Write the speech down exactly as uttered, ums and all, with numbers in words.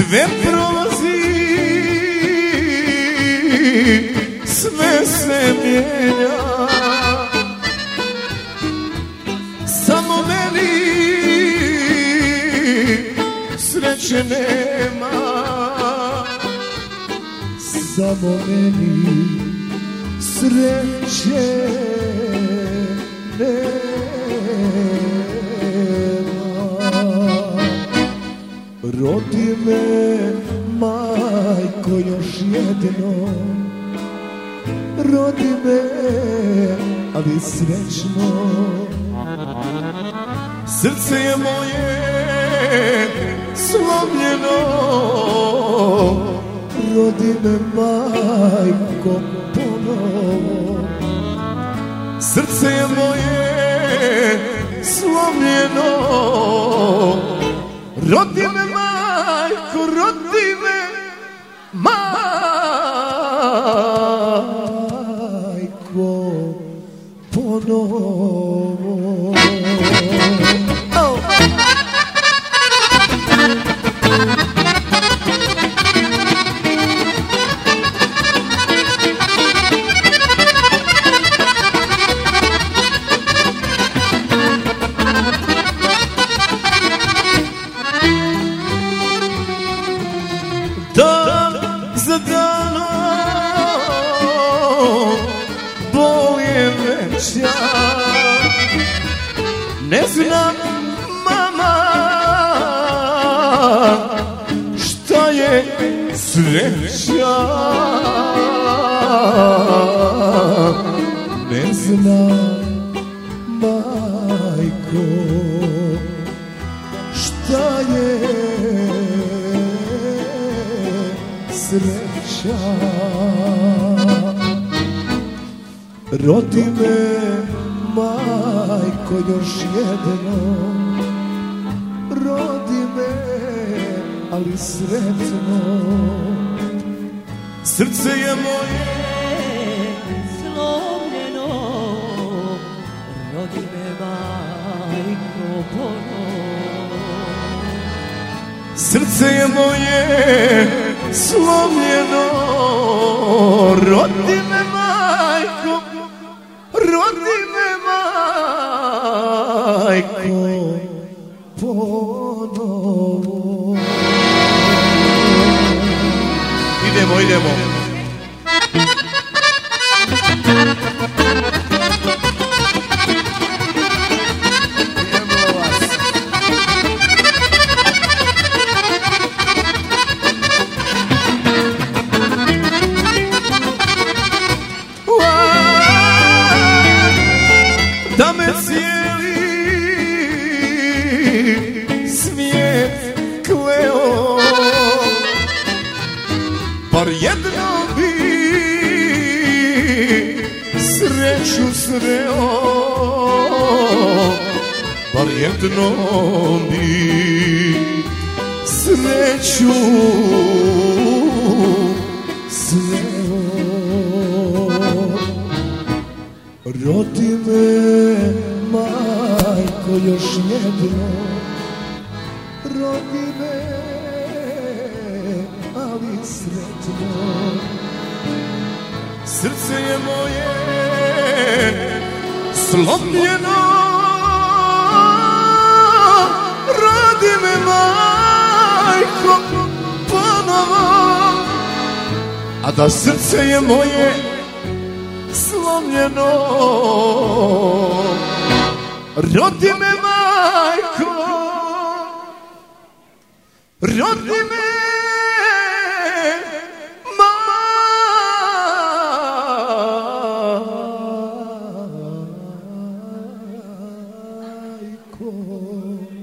Sve prolazi, sve se mijenja, samo meni sreće nema, samo meni sreće nema. Rodi me, majko, još jedno, rodi me, ali srećno. Srce je moje slomljeno, rodi me, majko, ponovo. Srce je moje slomljeno, rodi me, majko, rodi me, majko, ponovo. Oh. Dan za danom bolje veća, ne znam, mama, šta je sreća, ne znam, majko, šta je sreća. Rodi me, majko, još jedno, rodi me, ali sretno. Srce je moje slomljeno, rodi me, majko, ponovo. Srce je moje slomljeno, rodi me, majko, rodi me, majko, ponovo. Idemo, idemo. Da me cijeli svijet kleo, bar jedno bi sreću sreo, bar jedno bi sreću sreo. Rodi me, majko, još jedno, rodi me, ali sretno. Srce je moje slomljeno, rodi me, majko, ponovo. A da srce je moje slomljeno, rodi me, majko, rodi me, majko.